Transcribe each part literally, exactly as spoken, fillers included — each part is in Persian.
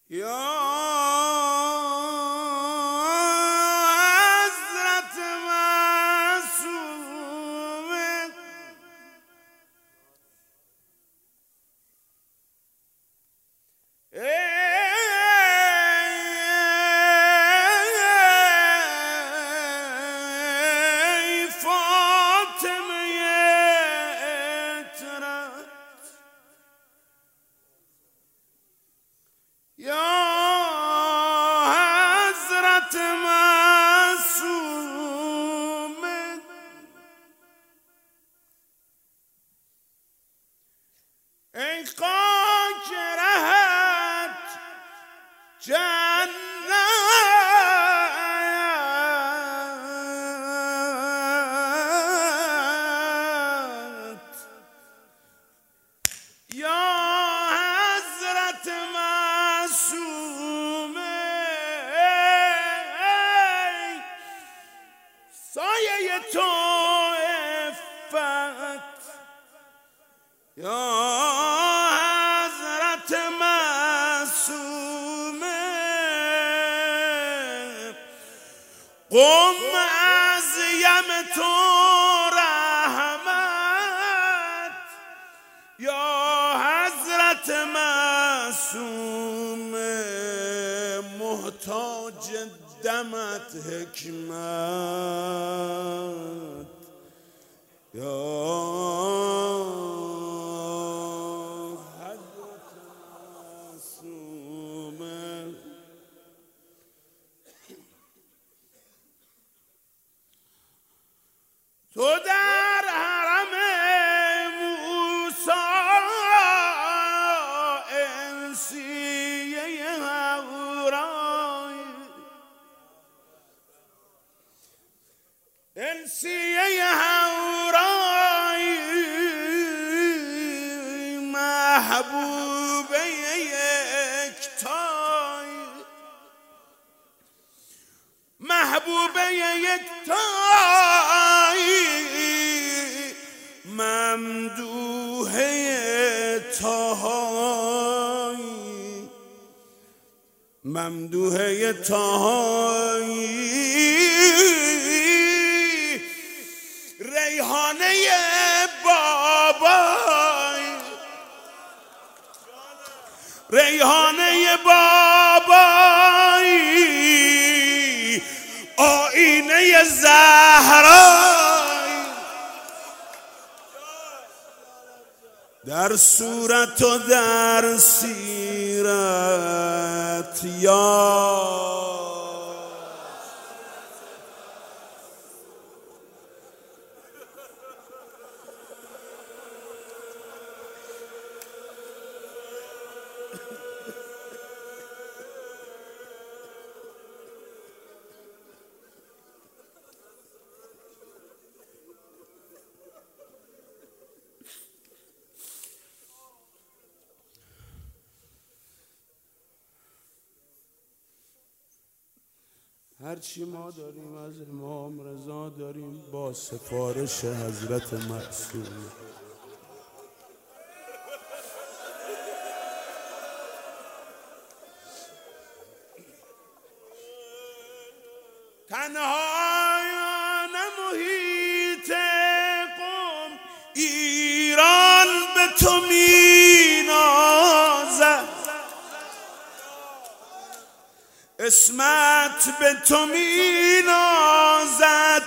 یا حضرت معصوم ای فاطمه اطرت یا حضرت معصوم ای خاک رهت جنت یا حضرت معصوم ای سایه تو عفت یا حضرت معصوم قم از یم تو رحمت یا حضرت معصوم محتاج دمت حکمت یا حضرت معصوم تو در حرم موسی انسیه هورای انسیه هورای محبوب یکتای محبوب یکتای ممدوح طهایی ممدوح طهایی ریحانه بابای ریحانه بابای آینه زهرای در صورت و در سیرت یا هرچی ما داریم از امام رضا داریم با سفارش حضرت معصوم. تنهایان محیط قم ایران به تو می نازد اسمت به تو می نازد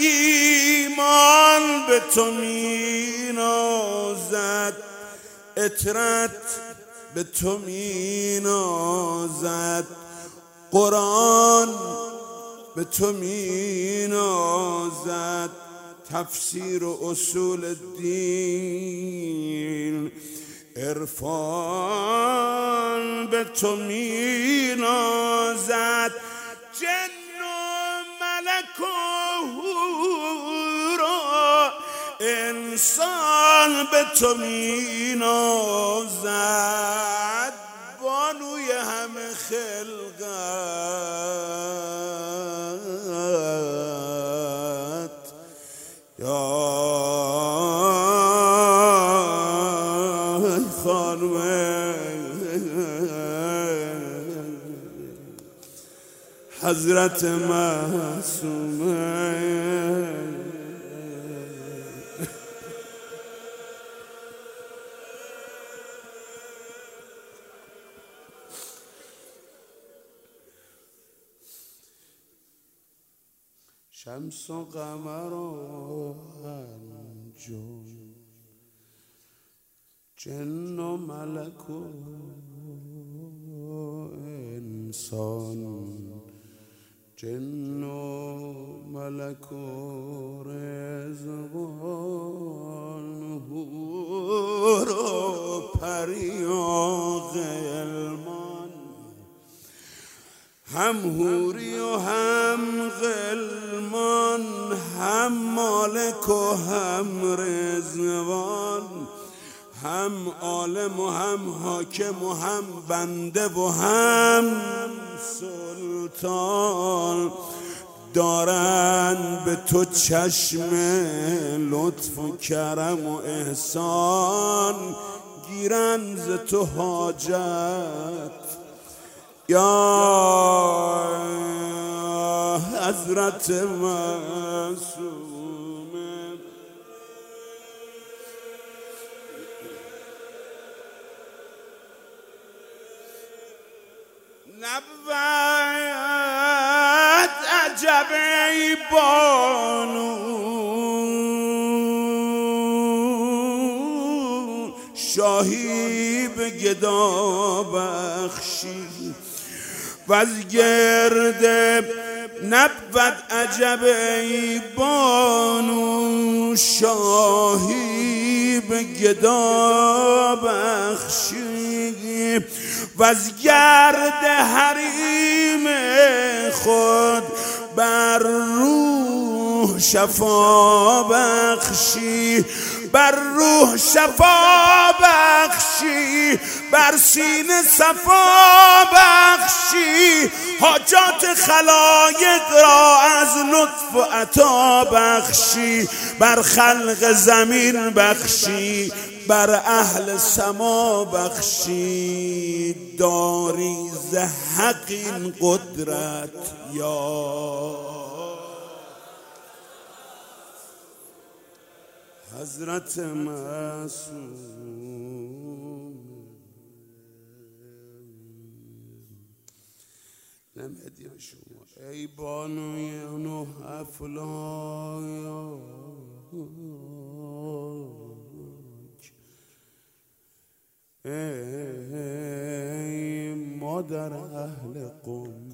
ایمان به تو می نازد اطرت به تو می نازد قرآن به تو می نازد تفسیر و اصول الدین عرفان به تو می نازد جن و ملک و حور و انسان به تو می نازد بانوی همه خلقت یا خانم حضرت معصومه شمس و قمر و انجم جن و ملک و انسان جن و ملک و رزقان حور و پری و غلمان هم حوری و هم غلمان هم مالک و هم رضوان هم عالم و هم حاکم و هم بنده و هم سلطان دارن به تو چشم لطف و کرم و احسان گیرن ز تو حاجت یا حضرت معصومه نبود عجب ای بانو شاهی به گدا بخشی وز گرد نبود عجب ای بانو شاهی به گدا بخشی وز گرد حریم خود بر روح شفا بخشی بر روح شفا بخشی بر سینه صفا بخشی حاجات خلایق را از لطف و عطا بخشی بر خلق زمین بخشی بر اهل سما بخشی داری ز حق این قدرت یا حضرت معصوم نمیدیم شما ای بانوی نه افلاک ای مادر اهل قم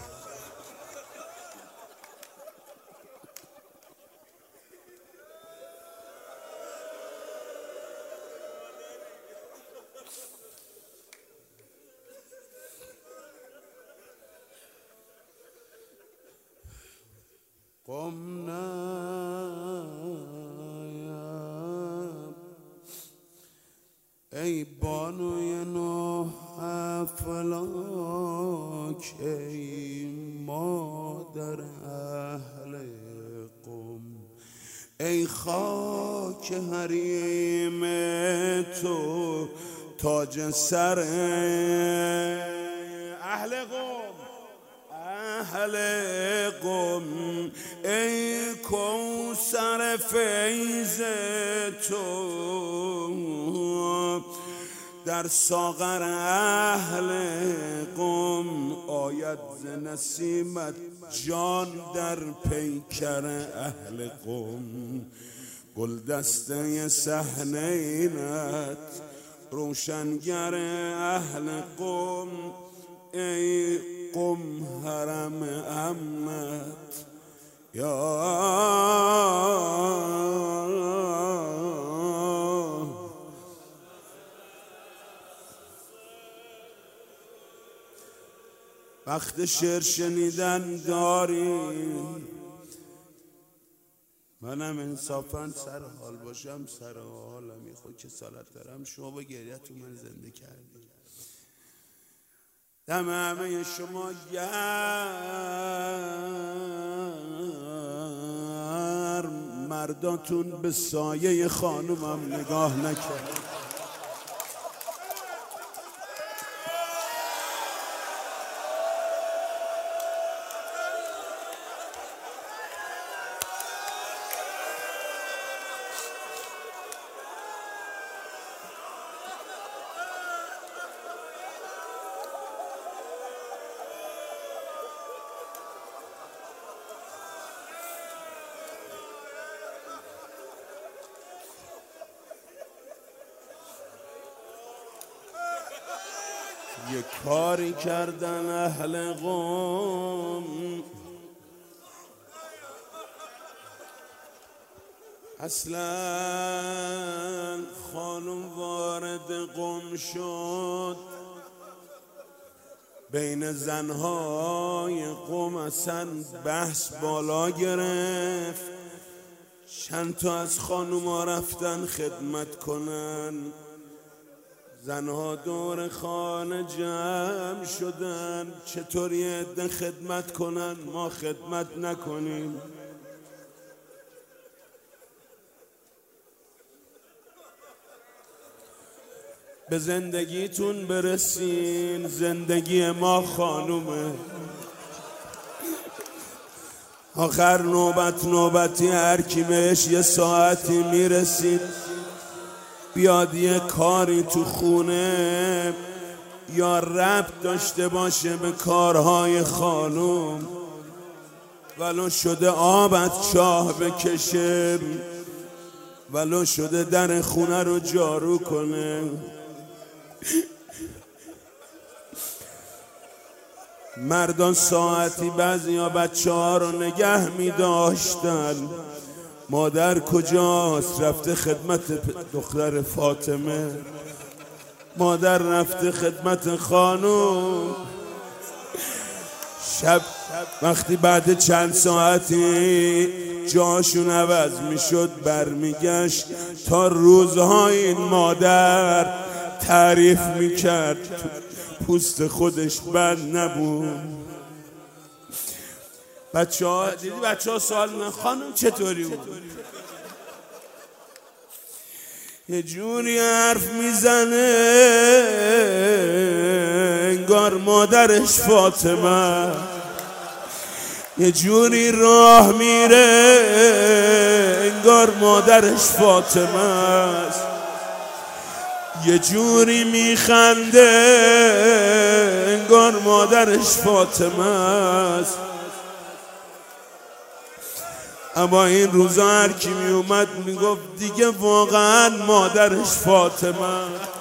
قم نایم ای بانوی نه افلاک ای مادر اهل قم ای خاک حریم تو تاج سر اهل قم اهل قم ای کوثر فیض تو در ساغر اهل قم آید ز نسیمت جان در پیکر اهل قم گل دسته صحنه اینت روشنگر اهل قم ای قم حرم امت یا وقت شعر شنیدن داری منم انصافا سر حال باشم سر حالم یه خود که سالت دارم شما با گریت من زنده کردی دم همه شما گرم مرداتون به سایه خانومم نگاه نکرد یه کاری کردن اهل قم، اصلا خانم وارد قم شد، بین زنهای قم اصلا بحث بالا گرفت. چند تا از خانوما رفتن خدمت کنن، زنها دور خانه جمع شدن. چطوری عده خدمت کنن ما خدمت نکنیم؟ به زندگیتون برسین، زندگی ما خانومه. آخر نوبت نوبتی هر کی بهش یه ساعتی میرسید بیاد یه کاری تو خونه یا ربط داشته باشه به کارهای خانوم، ولو شده آبت چاه بکشه، ولو شده در خونه رو جارو کنه. مردان ساعتی بعضیا بچه ها رو نگه می داشتن. مادر کجاست؟ رفته خدمت دختر فاطمه، مادر رفته خدمت خانوم. شب وقتی بعد چند ساعتی جاشون عوض می شد برمیگشت، تا روزهای این مادر تعریف می کرد پوست خودش بند نبود. بچه ها دیدی بچه ها سوال من خانم چطوری بود؟ یه جوری حرف میزنه انگار مادرش فاطمه، یه جوری راه میره انگار مادرش فاطمه است، یه جوری میخنده انگار مادرش فاطمه است. اما این روزا هر کی می اومد میگفت دیگه واقعا مادرش فاطمه.